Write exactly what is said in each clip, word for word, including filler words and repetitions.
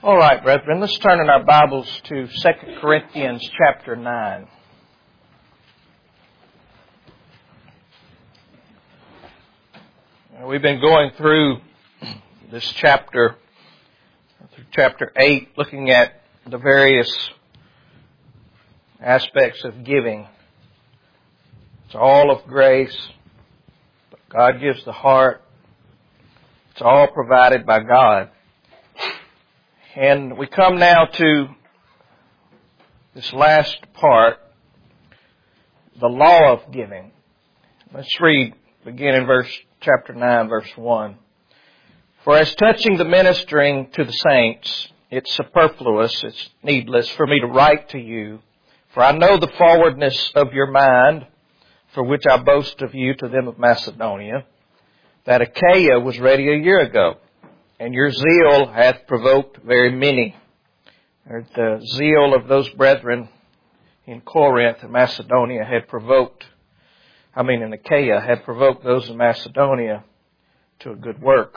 All right, brethren, let's turn in our Bibles to Second Corinthians chapter nine. We've been going through this chapter, through chapter eight, looking at the various aspects of giving. It's all of grace. God gives the heart. It's all provided by God. And we come now to this last part, the law of giving. Let's read, begin in verse chapter nine, verse one. For as touching the ministering to the saints, it's superfluous, it's needless for me to write to you, for I know the forwardness of your mind, for which I boast of you to them of Macedonia, that Achaia was ready a year ago, and your zeal hath provoked very many. The zeal of those brethren in Corinth and Macedonia had provoked, I mean in Achaia, had provoked those in Macedonia to a good work.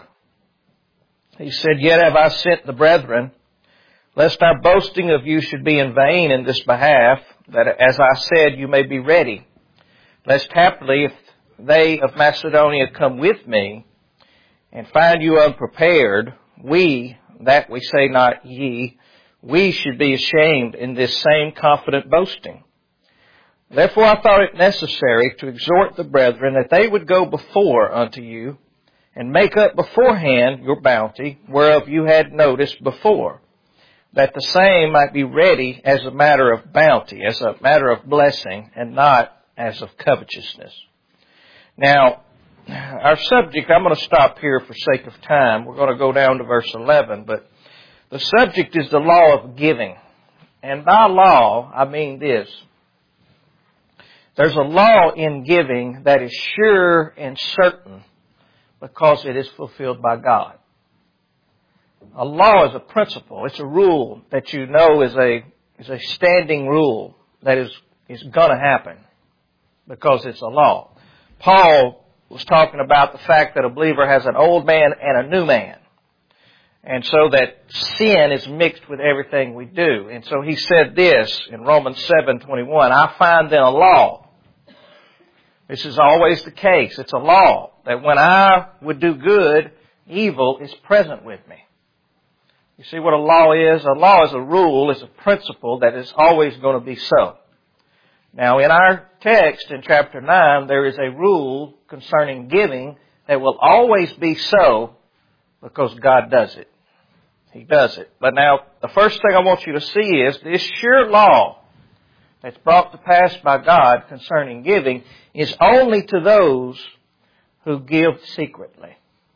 He said, Yet have I sent the brethren, lest our boasting of you should be in vain in this behalf, that as I said, you may be ready. Lest haply, if they of Macedonia come with me, and find you unprepared, we, that we say not ye, we should be ashamed in this same confident boasting. Therefore I thought it necessary to exhort the brethren that they would go before unto you, and make up beforehand your bounty, whereof you had noticed before, that the same might be ready as a matter of bounty, as a matter of blessing, and not as of covetousness. Now, our subject, I'm going to stop here for sake of time. We're going to go down to verse eleven, but the subject is the law of giving. And by law, I mean this. There's a law in giving that is sure and certain because it is fulfilled by God. A law is a principle. It's a rule that you know is a, is a standing rule that is, is going to happen because it's a law. Paul was talking about the fact that a believer has an old man and a new man. And so that sin is mixed with everything we do. And so he said this in Romans seven twenty-one, I find then a law. This is always the case. It's a law that when I would do good, evil is present with me. You see what a law is? A law is a rule, is a principle that is always going to be so. Now, in our text in chapter nine, there is a rule concerning giving that will always be so because God does it. He does it. But now, the first thing I want you to see is this sure law that's brought to pass by God concerning giving is only to those who give secretly.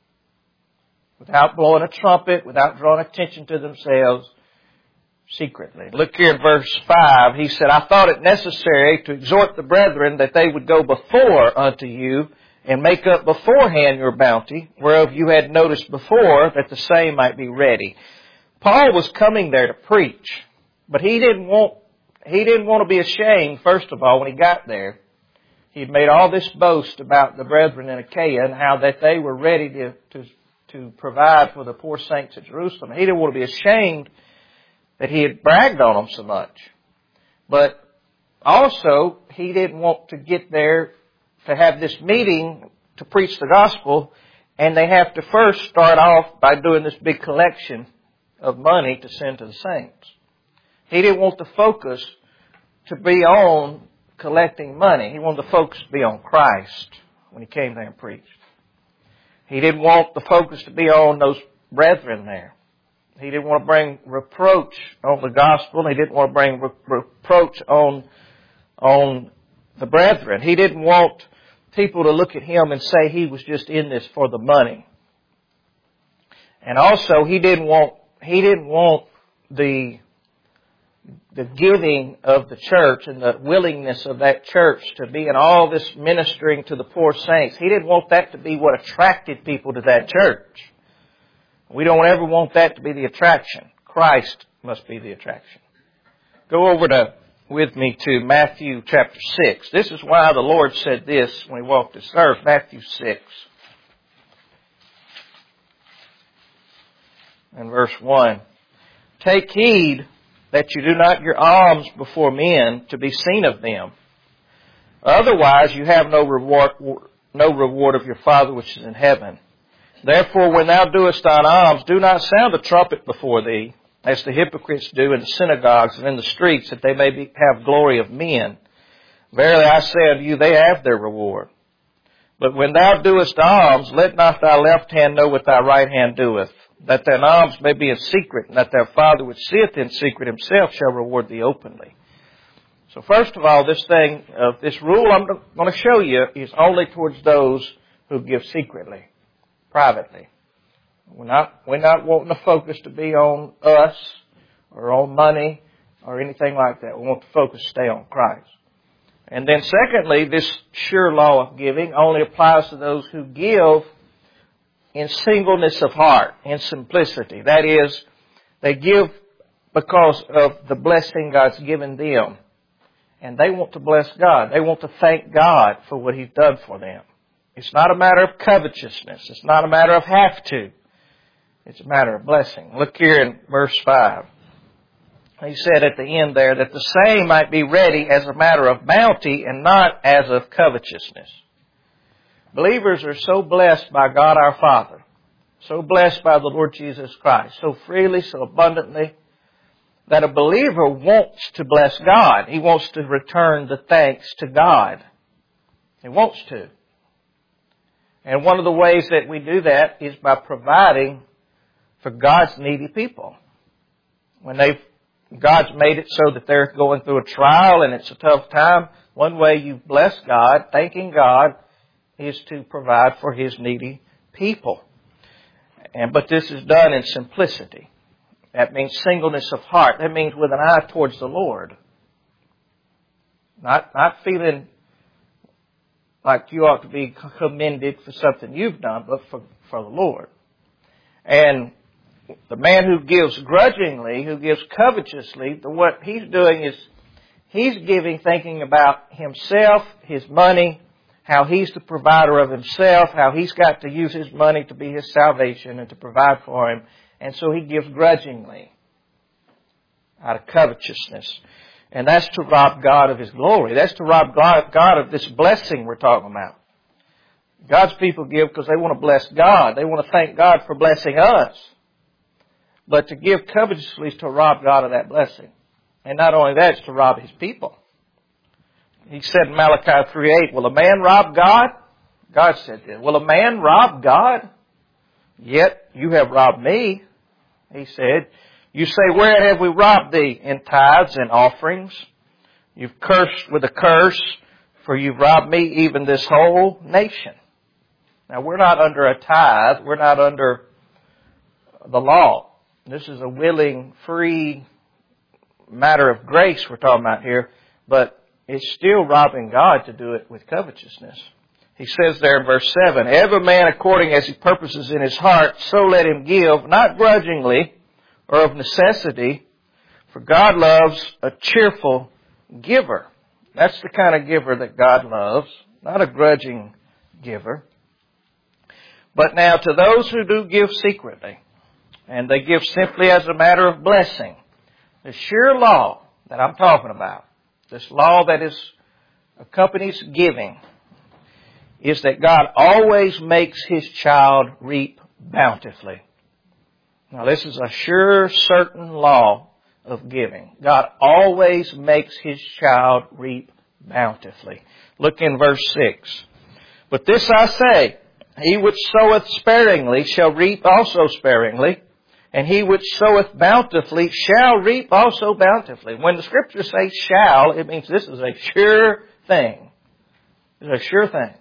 Without blowing a trumpet, without drawing attention to themselves, secretly. Look here in verse five. He said, I thought it necessary to exhort the brethren that they would go before unto you and make up beforehand your bounty, whereof you had noticed before, that the same might be ready. Paul was coming there to preach, but he didn't want, he didn't want to be ashamed, first of all, when he got there. He'd made all this boast about the brethren in Achaia and how that they were ready to, to, to provide for the poor saints at Jerusalem. He didn't want to be ashamed that he had bragged on them so much. But also, he didn't want to get there to have this meeting to preach the gospel, and they have to first start off by doing this big collection of money to send to the saints. He didn't want the focus to be on collecting money. He wanted the focus to be on Christ when he came there and preached. He didn't want the focus to be on those brethren there. He didn't want to bring reproach on the gospel. He didn't want to bring re- reproach on, on the brethren. He didn't want people to look at him and say he was just in this for the money. And also, he didn't want, he didn't want the, the giving of the church and the willingness of that church to be in all this ministering to the poor saints. He didn't want that to be what attracted people to that church. We don't ever want that to be the attraction. Christ must be the attraction. Go over to, with me to Matthew chapter six. This is why the Lord said this when He walked this earth. Matthew six. And verse one. Take heed that you do not your alms before men to be seen of them. Otherwise you have no reward, no reward of your Father which is in heaven. Therefore when thou doest thine alms, do not sound a trumpet before thee, as the hypocrites do in the synagogues and in the streets, that they may be, have glory of men. Verily I say unto you, they have their reward. But when thou doest alms, let not thy left hand know what thy right hand doeth, that thine alms may be in secret, and that thy Father which seeth in secret himself shall reward thee openly. So first of all, this thing, uh, this rule I'm going to show you is only towards those who give secretly, privately. We're not, we're not wanting the focus to be on us or on money or anything like that. We want the focus to stay on Christ. And then secondly, this sure law of giving only applies to those who give in singleness of heart, in simplicity. That is, they give because of the blessing God's given them. And they want to bless God. They want to thank God for what He's done for them. It's not a matter of covetousness. It's not a matter of have to. It's a matter of blessing. Look here in verse five. He said at the end there that the same might be ready as a matter of bounty and not as of covetousness. Believers are so blessed by God our Father, so blessed by the Lord Jesus Christ, so freely, so abundantly, that a believer wants to bless God. He wants to return the thanks to God. He wants to. And one of the ways that we do that is by providing for God's needy people. When they've, God's made it so that they're going through a trial and it's a tough time, one way you bless God, thanking God, is to provide for His needy people. And but this is done in simplicity. That means singleness of heart. That means with an eye towards the Lord. Not, not feeling like you ought to be commended for something you've done, but for, for the Lord. And the man who gives grudgingly, who gives covetously, the, what he's doing is he's giving thinking about himself, his money, how he's the provider of himself, how he's got to use his money to be his salvation and to provide for him. And so he gives grudgingly out of covetousness. And that's to rob God of His glory. That's to rob God of this blessing we're talking about. God's people give because they want to bless God. They want to thank God for blessing us. But to give covetously is to rob God of that blessing. And not only that, it's to rob His people. He said in Malachi three eight, will a man rob God? God said this. Will a man rob God? Yet you have robbed me. He said, you say, where have we robbed thee? In tithes and offerings. You've cursed with a curse, for you've robbed me, even this whole nation. Now, we're not under a tithe. We're not under the law. This is a willing, free matter of grace we're talking about here. But it's still robbing God to do it with covetousness. He says there in verse seven, every man according as he purposes in his heart, so let him give, not grudgingly or of necessity, for God loves a cheerful giver. That's the kind of giver that God loves, not a grudging giver. But now to those who do give secretly, and they give simply as a matter of blessing, the sure law that I'm talking about, this law that is accompanies giving, is that God always makes His child reap bountifully. Now this is a sure, certain law of giving. God always makes His child reap bountifully. Look in verse six. But this I say, he which soweth sparingly shall reap also sparingly, and he which soweth bountifully shall reap also bountifully. When the Scriptures say shall, it means this is a sure thing. It's a sure thing.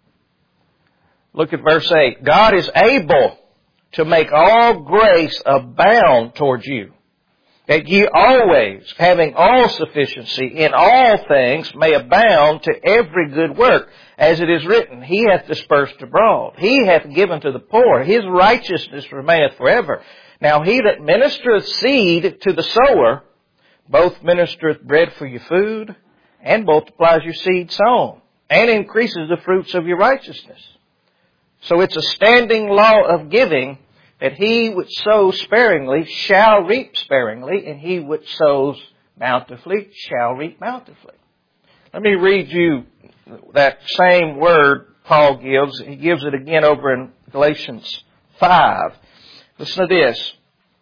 Look at verse eight. God is able to make all grace abound towards you, that ye always, having all sufficiency in all things, may abound to every good work. As it is written, He hath dispersed abroad. He hath given to the poor. His righteousness remaineth forever. Now he that ministereth seed to the sower, both ministereth bread for your food, and multiplies your seed sown, and increases the fruits of your righteousness. So it's a standing law of giving that he which sows sparingly shall reap sparingly, and he which sows bountifully shall reap bountifully. Let me read you that same word Paul gives. He gives it again over in Galatians five. Listen to this.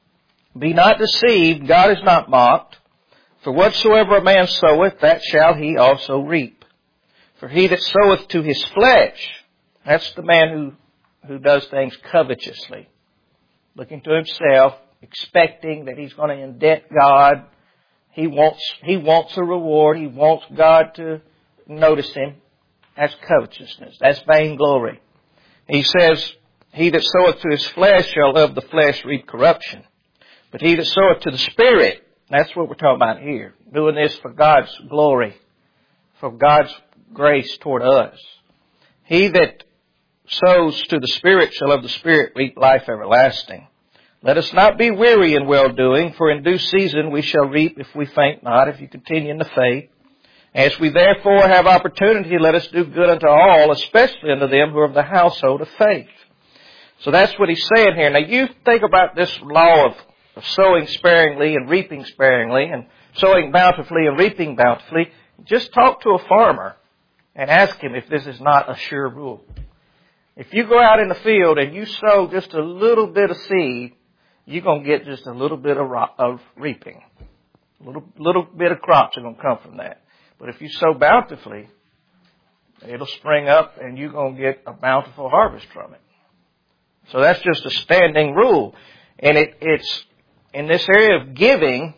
Be not deceived, God is not mocked. For whatsoever a man soweth, that shall he also reap. For he that soweth to his flesh, that's the man who, who does things covetously, looking to himself, expecting that he's going to indebt God. He wants, he wants a reward. He wants God to notice him. That's covetousness. That's vainglory. He says, he that soweth to his flesh shall of the flesh reap corruption. But he that soweth to the Spirit, that's what we're talking about here. Doing this for God's glory, for God's grace toward us. He that sows to the Spirit shall of the Spirit reap life everlasting. Let us not be weary in well-doing, for in due season we shall reap if we faint not, if you continue in the faith. As we therefore have opportunity, let us do good unto all, especially unto them who are of the household of faith. So that's what he's saying here. Now you think about this law of, of sowing sparingly and reaping sparingly, and sowing bountifully and reaping bountifully. Just talk to a farmer and ask him if this is not a sure rule. If you go out in the field and you sow just a little bit of seed, you're going to get just a little bit of, ro- of reaping. A little, little bit of crops are going to come from that. But if you sow bountifully, it'll spring up and you're going to get a bountiful harvest from it. So that's just a standing rule. And it, it's, in this area of giving,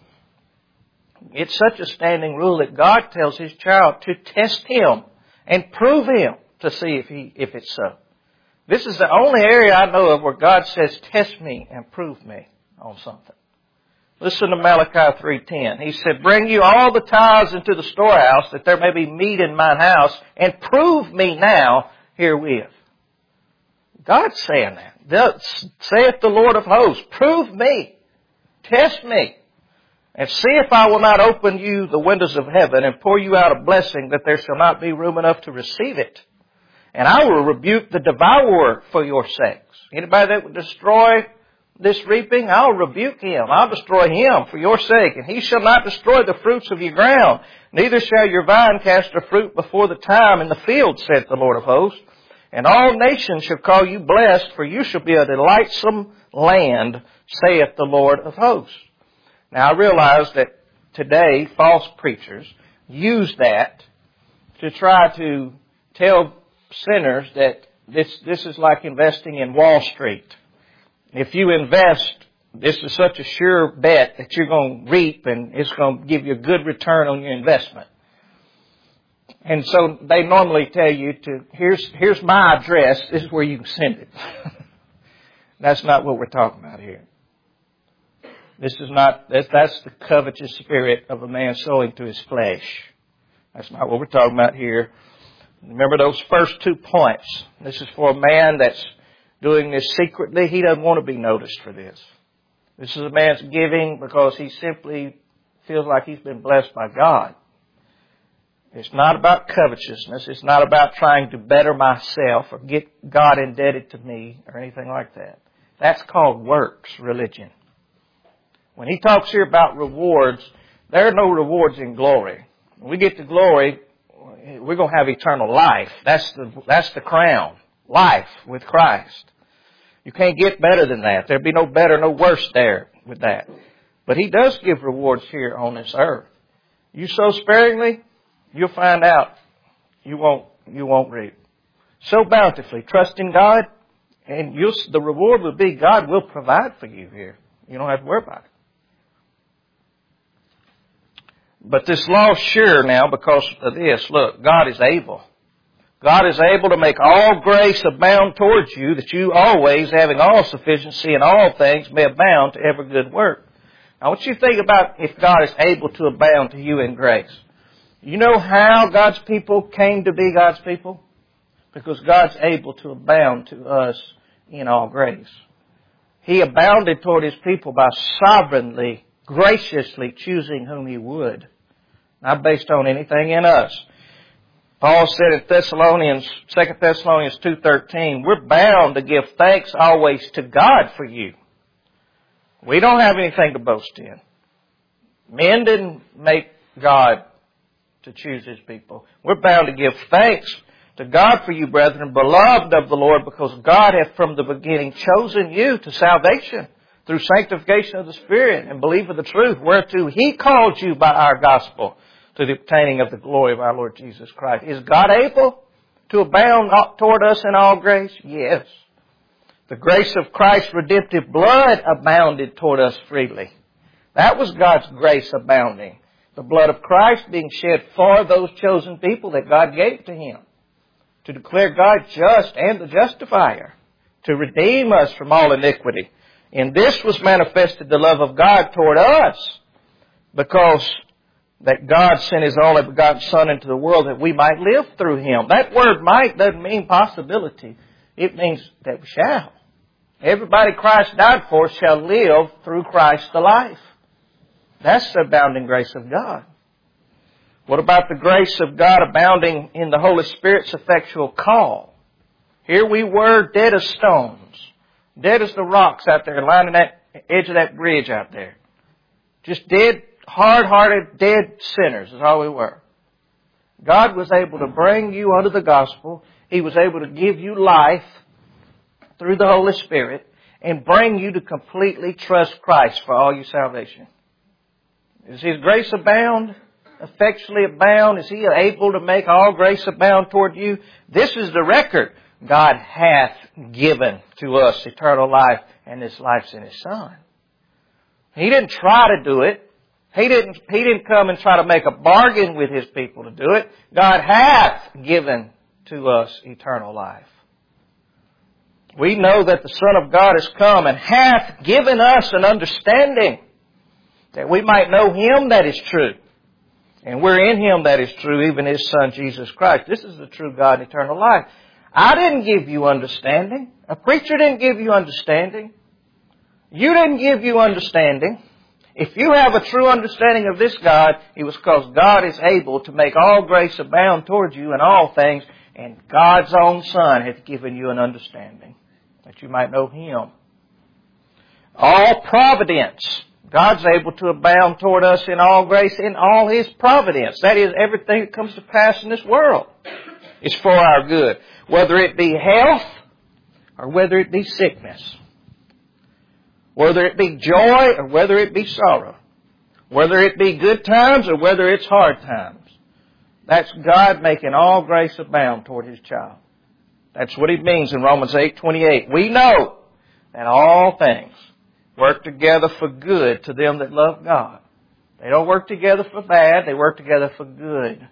it's such a standing rule that God tells His child to test him and prove him to see if he, if it's so. This is the only area I know of where God says, test me and prove me on something. Listen to Malachi three ten. He said, bring you all the tithes into the storehouse, that there may be meat in mine house, and prove me now herewith. God's saying that. Thus saith the Lord of hosts, prove me, test me, and see if I will not open you the windows of heaven and pour you out a blessing that there shall not be room enough to receive it. And I will rebuke the devourer for your sakes. Anybody that would destroy this reaping, I'll rebuke him. I'll destroy him for your sake. And he shall not destroy the fruits of your ground. Neither shall your vine cast her fruit before the time in the field, saith the Lord of hosts. And all nations shall call you blessed, for you shall be a delightsome land, saith the Lord of hosts. Now I realize that today false preachers use that to try to tell sinners that this, this is like investing in Wall Street. If you invest, this is such a sure bet that you're going to reap and it's going to give you a good return on your investment. And so they normally tell you to, here's, here's my address, this is where you can send it. That's not what we're talking about here. This is not, that's, that's the covetous spirit of a man sowing to his flesh. That's not what we're talking about here. Remember those first two points. This is for a man that's doing this secretly. He doesn't want to be noticed for this. This is a man's giving because he simply feels like he's been blessed by God. It's not about covetousness. It's not about trying to better myself or get God indebted to me or anything like that. That's called works religion. When he talks here about rewards, there are no rewards in glory. When we get to glory, we're going to have eternal life. That's the, that's the crown. Life with Christ. You can't get better than that. There'd be no better, no worse there with that. But He does give rewards here on this earth. You sow sparingly, you'll find out you won't, you won't reap. Sow bountifully, trust in God, and you'll, the reward will be God will provide for you here. You don't have to worry about it. But this law is sure now because of this. Look, God is able. God is able to make all grace abound towards you, that you always, having all sufficiency in all things, may abound to every good work. Now, I want you to think about if God is able to abound to you in grace. You know how God's people came to be God's people? Because God's able to abound to us in all grace. He abounded toward His people by sovereignly, graciously choosing whom He would. Not based on anything in us. Paul said in Thessalonians, Second Thessalonians two thirteen, we're bound to give thanks always to God for you. We don't have anything to boast in. Men didn't make God to choose His people. We're bound to give thanks to God for you, brethren, beloved of the Lord, because God hath from the beginning chosen you to salvation through sanctification of the Spirit and belief of the truth, whereto He called you by our gospel to the obtaining of the glory of our Lord Jesus Christ. Is God able to abound toward us in all grace? Yes. The grace of Christ's redemptive blood abounded toward us freely. That was God's grace abounding. The blood of Christ being shed for those chosen people that God gave to Him, to declare God just and the justifier, to redeem us from all iniquity. In this was manifested the love of God toward us, because that God sent His only begotten Son into the world that we might live through Him. That word might doesn't mean possibility. It means that we shall. Everybody Christ died for shall live through Christ the life. That's the abounding grace of God. What about the grace of God abounding in the Holy Spirit's effectual call? Here we were dead as stones, dead as the rocks out there lining that edge of that bridge out there. Just dead, hard-hearted, dead sinners is all we were. God was able to bring you under the gospel. He was able to give you life through the Holy Spirit and bring you to completely trust Christ for all your salvation. Is His grace abound? Effectually abound? Is He able to make all grace abound toward you? This is the record. God hath given to us eternal life, and this life's in His Son. He didn't try to do it. He didn't, he didn't come and try to make a bargain with His people to do it. God hath given to us eternal life. We know that the Son of God has come and hath given us an understanding that we might know Him that is true. And we're in Him that is true, even His Son, Jesus Christ. This is the true God and eternal life. I didn't give you understanding. A preacher didn't give you understanding. You didn't give you understanding. If you have a true understanding of this God, it was because God is able to make all grace abound toward you in all things, and God's own Son hath given you an understanding, that you might know Him. All providence. God's able to abound toward us in all grace in all His providence. That is, everything that comes to pass in this world is for our good. Whether it be health or whether it be sickness. Whether it be joy or whether it be sorrow. Whether it be good times or whether it's hard times. That's God making all grace abound toward His child. That's what He means in Romans eight twenty-eight. We know that all things work together for good to them that love God. They don't work together for bad, they work together for good.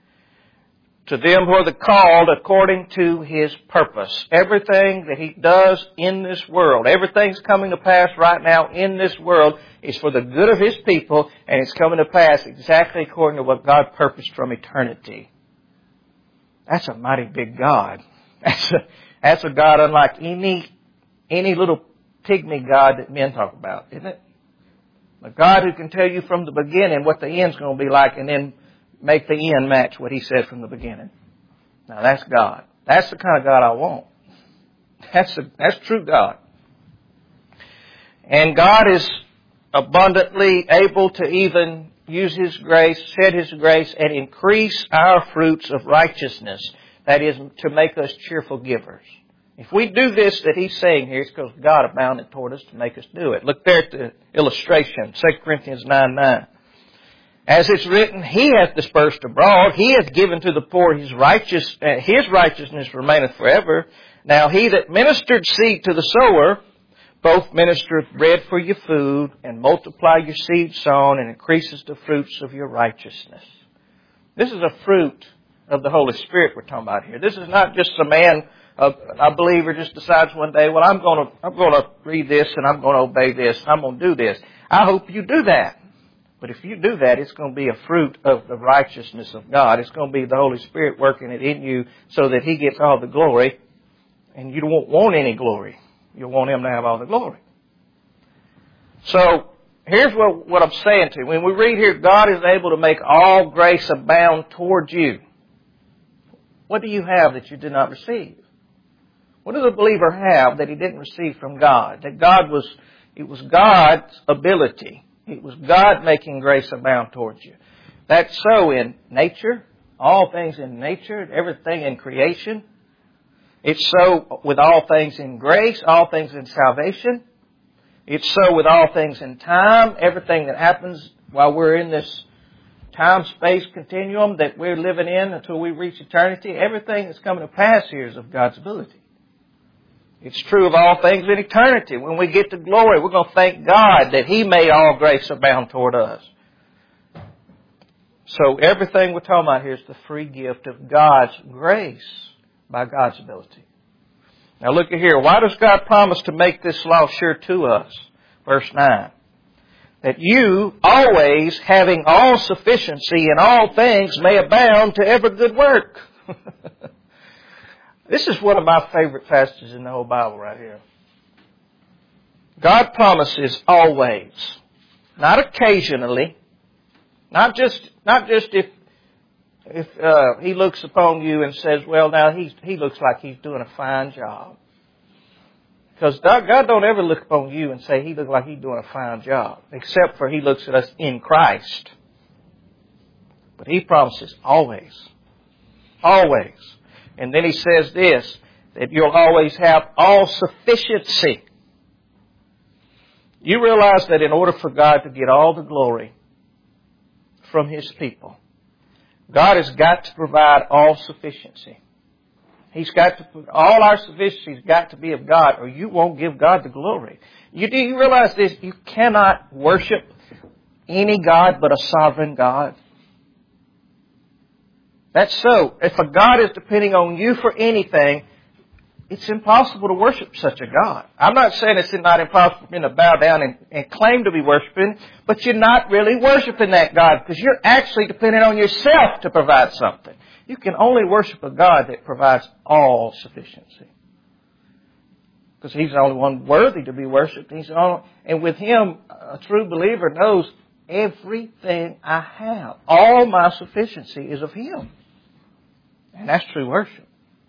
To them who are the called according to His purpose. Everything that He does in this world, everything's coming to pass right now in this world is for the good of His people, and it's coming to pass exactly according to what God purposed from eternity. That's a mighty big God. That's a, that's a God unlike any, any little pygmy God that men talk about, isn't it? A God who can tell you from the beginning what the end's going to be like and then make the end match what He said from the beginning. Now that's God. That's the kind of God I want. That's a, that's true God. And God is abundantly able to even use His grace, shed His grace, and increase our fruits of righteousness. That is, to make us cheerful givers. If we do this that He's saying here, it's because God abounded toward us to make us do it. Look there at the illustration, Second Corinthians nine nine. As it's written, He hath dispersed abroad, He hath given to the poor His righteous, uh, His righteousness remaineth forever. Now He that ministered seed to the sower, both ministereth bread for your food, and multiply your seed sown, and increases the fruits of your righteousness. This is a fruit of the Holy Spirit we're talking about here. This is not just a man, a, a believer just decides one day, well, I'm going to, I'm going to read this and I'm going to obey this. I'm going to do this. I hope you do that. But if you do that, it's going to be a fruit of the righteousness of God. It's going to be the Holy Spirit working it in you so that He gets all the glory. And you don't want any glory. You want Him to have all the glory. So, here's what, what I'm saying to you. When we read here, God is able to make all grace abound towards you. What do you have that you did not receive? What does a believer have that he didn't receive from God? That God was, it was God's ability. It was God making grace abound towards you. That's so in nature, all things in nature, everything in creation. It's so with all things in grace, all things in salvation. It's so with all things in time, everything that happens while we're in this time-space continuum that we're living in until we reach eternity. Everything that's coming to pass here is of God's ability. It's true of all things in eternity. When we get to glory, we're going to thank God that He made all grace abound toward us. So everything we're talking about here is the free gift of God's grace by God's ability. Now look at here. Why does God promise to make this law sure to us? Verse nine. That you, always having all sufficiency in all things, may abound to every good work. This is one of my favorite passages in the whole Bible right here. God promises always, not occasionally, not just not just if if uh, He looks upon you and says, "Well, now he's he looks like he's doing a fine job." Because God don't ever look upon you and say He looks like He's doing a fine job, except for He looks at us in Christ. But He promises always, always. And then He says this, that you'll always have all sufficiency. You realize that in order for God to get all the glory from His people, God has got to provide all sufficiency. He's got to put, all our sufficiency has got to be of God, or you won't give God the glory. You do you realize this? You cannot worship any God but a sovereign God. That's so. If a God is depending on you for anything, it's impossible to worship such a God. I'm not saying it's not impossible for you to bow down and, and claim to be worshiping, but you're not really worshiping that God because you're actually depending on yourself to provide something. You can only worship a God that provides all sufficiency. Because He's the only one worthy to be worshipped. He's the only, and with Him, a true believer knows everything I have. All my sufficiency is of Him. And that's true worship.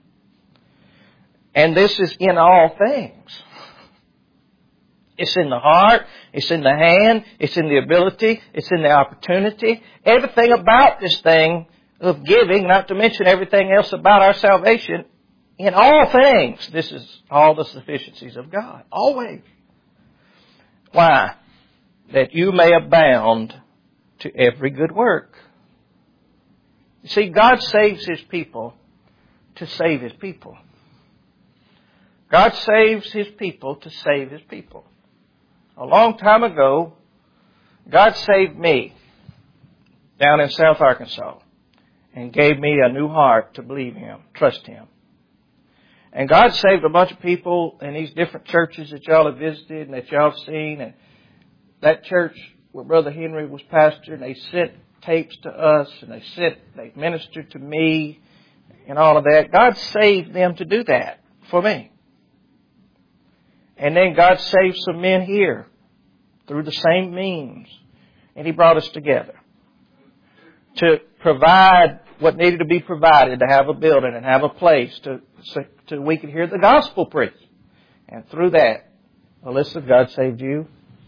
And this is in all things. It's in the heart. It's in the hand. It's in the ability. It's in the opportunity. Everything about this thing of giving, not to mention everything else about our salvation, in all things, this is all the sufficiencies of God. Always. Why? That you may abound to every good work. You see, God saves His people to save His people. God saves His people to save His people. A long time ago, God saved me down in South Arkansas and gave me a new heart to believe Him, trust Him. And God saved a bunch of people in these different churches that y'all have visited and that y'all have seen. And that church where Brother Henry was pastor, and they sent tapes to us, and they sent, they ministered to me and all of that. God saved them to do that for me. And then God saved some men here through the same means. And He brought us together to provide what needed to be provided, to have a building and have a place to, so, to we could hear the gospel preached. And through that, Alyssa, God saved you.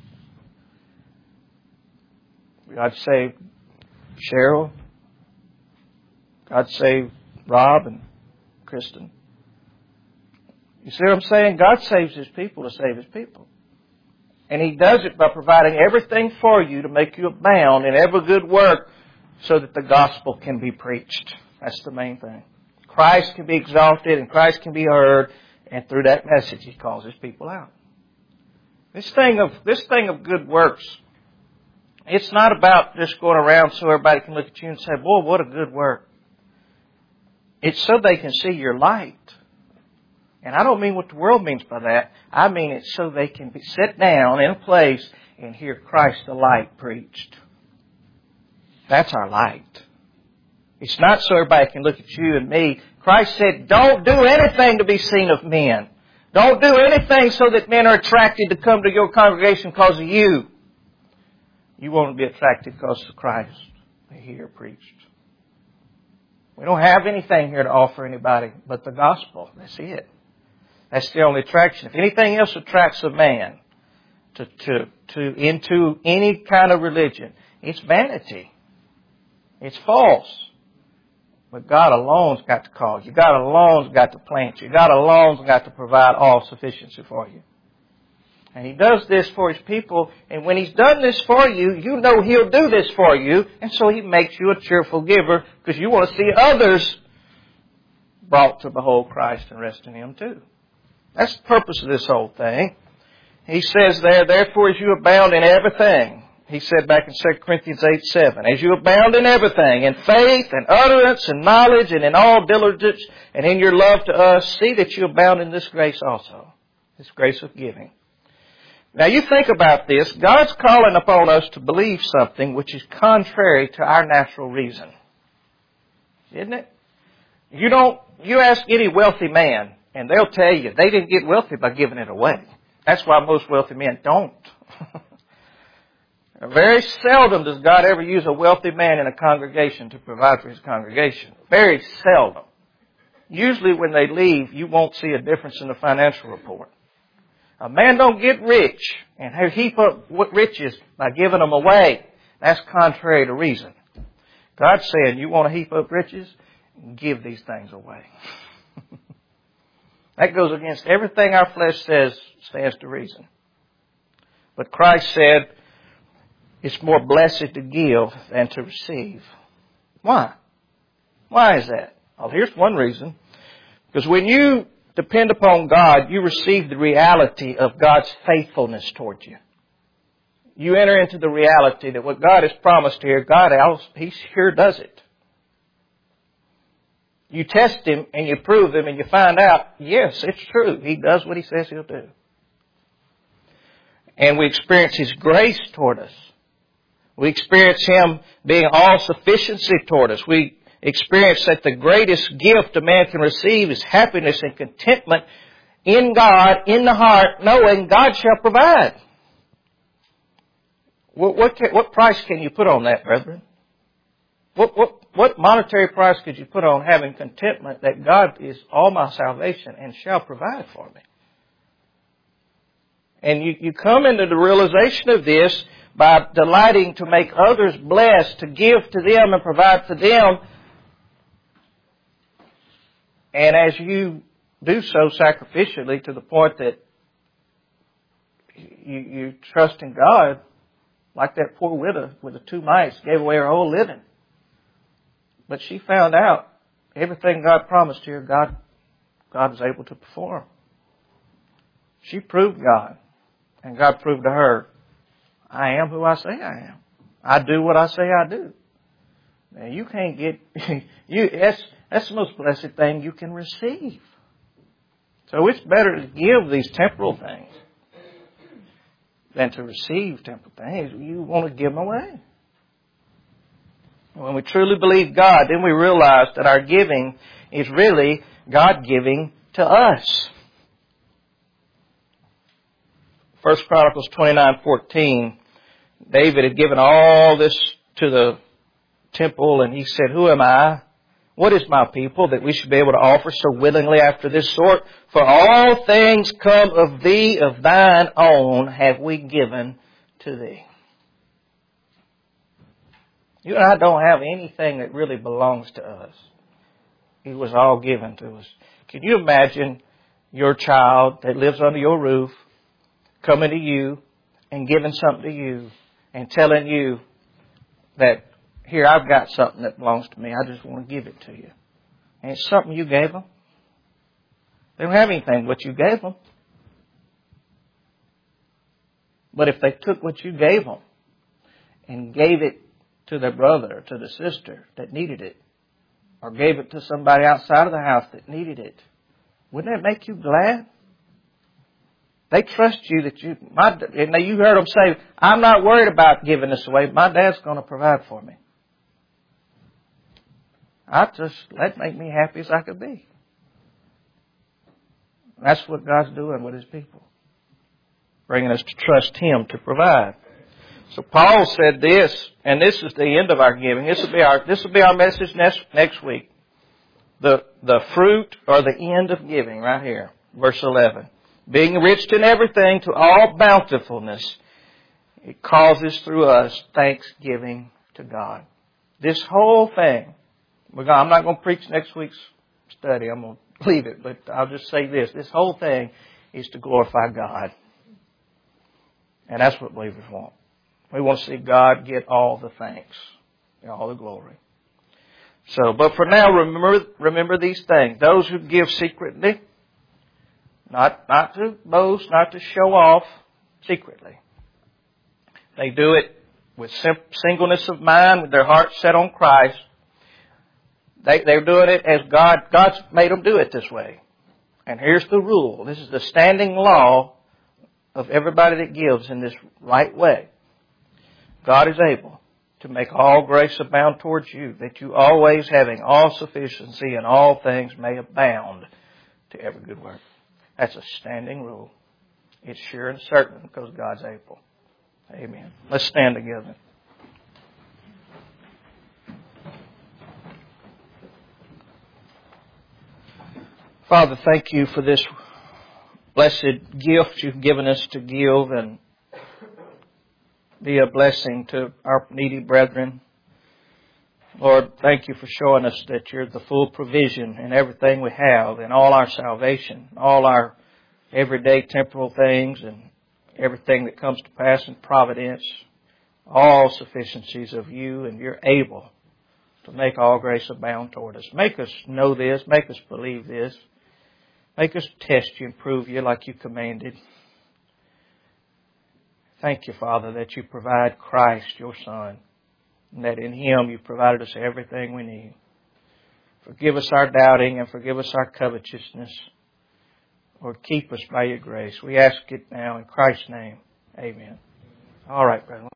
God saved Cheryl. God saved Rob and Kristen. You see what I'm saying? God saves His people to save His people. And He does it by providing everything for you to make you abound in every good work so that the gospel can be preached. That's the main thing. Christ can be exalted and Christ can be heard, and through that message He calls His people out. This thing of, this thing of good works, it's not about just going around so everybody can look at you and say, boy, what a good work. It's so they can see your light. And I don't mean what the world means by that. I mean it's so they can be, sit down in a place and hear Christ the light preached. That's our light. It's not so everybody can look at you and me. Christ said, don't do anything to be seen of men. Don't do anything so that men are attracted to come to your congregation because of you. You want to be attracted because of Christ they hear preached. We don't have anything here to offer anybody but the gospel. That's it. That's the only attraction. If anything else attracts a man to, to, to, into any kind of religion, it's vanity. It's false. But God alone's got to call you. God alone's got to plant you. God alone's got to provide all sufficiency for you. And He does this for His people. And when He's done this for you, you know He'll do this for you. And so He makes you a cheerful giver because you want to see others brought to behold Christ and rest in Him too. That's the purpose of this whole thing. He says there, therefore as you abound in everything, he said back in Second Corinthians eight seven, as you abound in everything, in faith and utterance and knowledge and in all diligence and in your love to us, see that you abound in this grace also, this grace of giving. Now you think about this. God's calling upon us to believe something which is contrary to our natural reason. Isn't it? You don't, you ask any wealthy man and they'll tell you they didn't get wealthy by giving it away. That's why most wealthy men don't. Very seldom does God ever use a wealthy man in a congregation to provide for his congregation. Very seldom. Usually when they leave, you won't see a difference in the financial report. A man don't get rich and heap up riches by giving them away. That's contrary to reason. God's saying, you want to heap up riches? Give these things away. That goes against everything our flesh says stands to reason. But Christ said, it's more blessed to give than to receive. Why? Why is that? Well, here's one reason. Because when you depend upon God, you receive the reality of God's faithfulness towards you. You enter into the reality that what God has promised here, God else, He sure does it. You test Him and you prove Him and you find out, yes, it's true. He does what He says He'll do. And we experience His grace toward us. We experience Him being all sufficiency toward us. We experience that the greatest gift a man can receive is happiness and contentment in God, in the heart, knowing God shall provide. What, what, can, what price can you put on that, brethren? What, what, what monetary price could you put on having contentment that God is all my salvation and shall provide for me? And you, you come into the realization of this by delighting to make others blessed, to give to them and provide for them. And as you do so sacrificially to the point that you, you trust in God, like that poor widow with the two mites gave away her whole living. But she found out everything God promised her, God, God was able to perform. She proved God, and God proved to her, I am who I say I am. I do what I say I do. Now you can't get, you, that's, that's the most blessed thing you can receive. So it's better to give these temporal things than to receive temporal things. You want to give them away. When we truly believe God, then we realize that our giving is really God giving to us. First Chronicles twenty-nine fourteen, David had given all this to the temple and he said, who am I? What is my people that we should be able to offer so willingly after this sort? For all things come of thee, of thine own have we given to thee. You and I don't have anything that really belongs to us. It was all given to us. Can you imagine your child that lives under your roof coming to you and giving something to you and telling you that, here, I've got something that belongs to me. I just want to give it to you. And it's something you gave them. They don't have anything but you gave them. But if they took what you gave them and gave it to their brother or to the sister that needed it, or gave it to somebody outside of the house that needed it, wouldn't that make you glad? They trust you that you, my, and you heard them say, I'm not worried about giving this away. My dad's going to provide for me. I just, that make me happy as I could be. That's what God's doing with His people. Bringing us to trust Him to provide. So Paul said this, and this is the end of our giving. This will be our, this will be our message next, next week. the, the fruit or the end of giving right here. Verse eleven. Being enriched in everything to all bountifulness, it causes through us thanksgiving to God. This whole thing, I'm not going to preach next week's study. I'm going to leave it, but I'll just say this. This whole thing is to glorify God. And that's what believers want. We want to see God get all the thanks, all the glory. So, but for now, remember, remember these things. Those who give secretly, not, not to boast, not to show off, secretly. They do it with singleness of mind, with their heart set on Christ. They, they're doing it as God, God's made them do it this way. And here's the rule. This is the standing law of everybody that gives in this right way. God is able to make all grace abound towards you, that you always, having all sufficiency in all things, may abound to every good work. That's a standing rule. It's sure and certain because God's able. Amen. Let's stand together. Father, thank you for this blessed gift you've given us to give and be a blessing to our needy brethren. Lord, thank you for showing us that you're the full provision in everything we have, in all our salvation, all our everyday temporal things, and everything that comes to pass in providence, all sufficiencies of you, and you're able to make all grace abound toward us. Make us know this. Make us believe this. Make us test you and prove you like you commanded. Thank you, Father, that you provide Christ, your Son, and that in Him you provided us everything we need. Forgive us our doubting and forgive us our covetousness. Lord, keep us by your grace. We ask it now in Christ's name. Amen. All right, brethren.